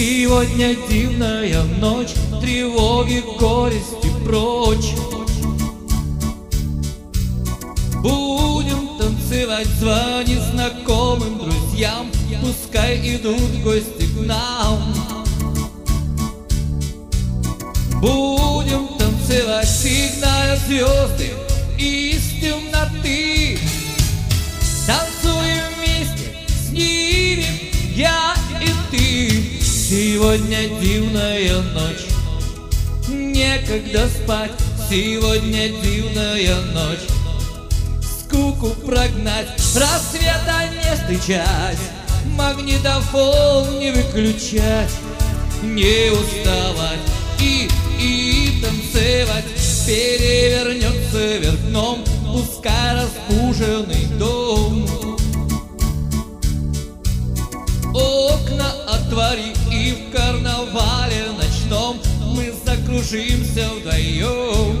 Сегодня дивная ночь, тревоги, горести прочь. Будем танцевать, звони знакомым друзьям, пускай идут в гости к нам. Будем танцевать, сигная звезды из темноты. Танцуем вместе с ними, я и ты. Сегодня дивная ночь, некогда спать. Сегодня дивная ночь, скуку прогнать, рассвета не встречать, магнитофон не выключать, не уставать и танцевать. Перевернется вверх дном, пускай разбуженный дом. Окна отвори, и в карнавале ночном мы закружимся вдвоем.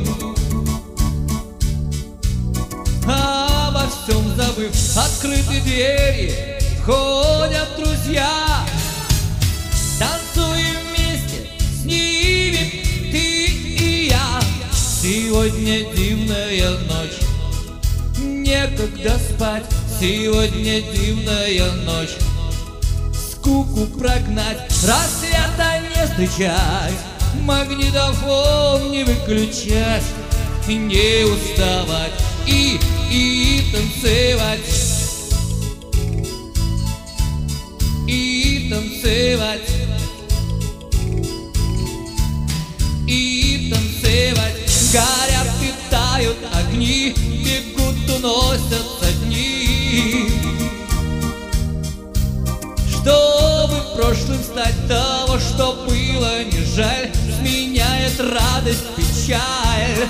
Обо всем забыв, открыты двери, входят друзья. Танцуем вместе с ними, ты и я. Сегодня дивная ночь, некогда спать. Сегодня дивная ночь, скуку прогнать, рассвета не встречать, магнитофон не выключать, не уставать и танцевать, и танцевать, и танцевать. Горят, питают огни, бегут, уносятся дни. Чтобы прошлым стать, того, что было, не жаль, сменяет радость печаль.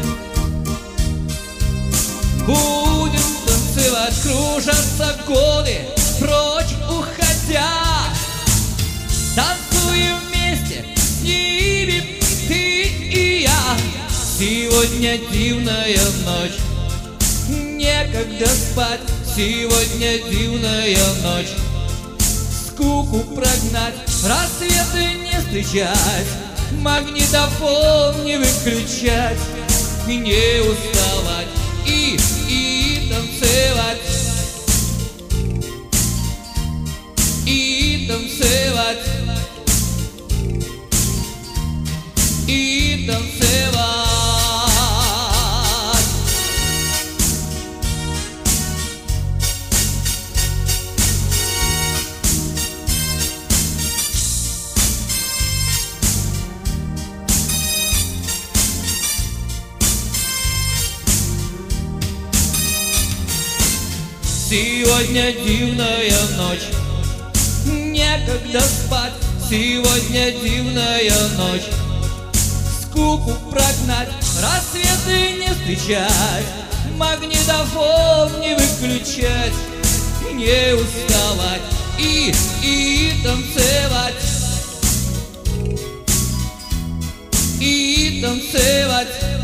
Будем танцевать, кружатся годы, прочь уходя. Танцуем вместе с ними, ты и я. Сегодня дивная ночь, некогда спать. Сегодня дивная ночь, скуку прогнать, рассветы не встречать, магнитофон не выключать, не уставать и танцевать, и танцевать, и танцевать. Сегодня дивная ночь, некогда спать. Сегодня дивная ночь, скуку прогнать, рассветы не встречать, магнитофон не выключать, не уставать и танцевать, и танцевать.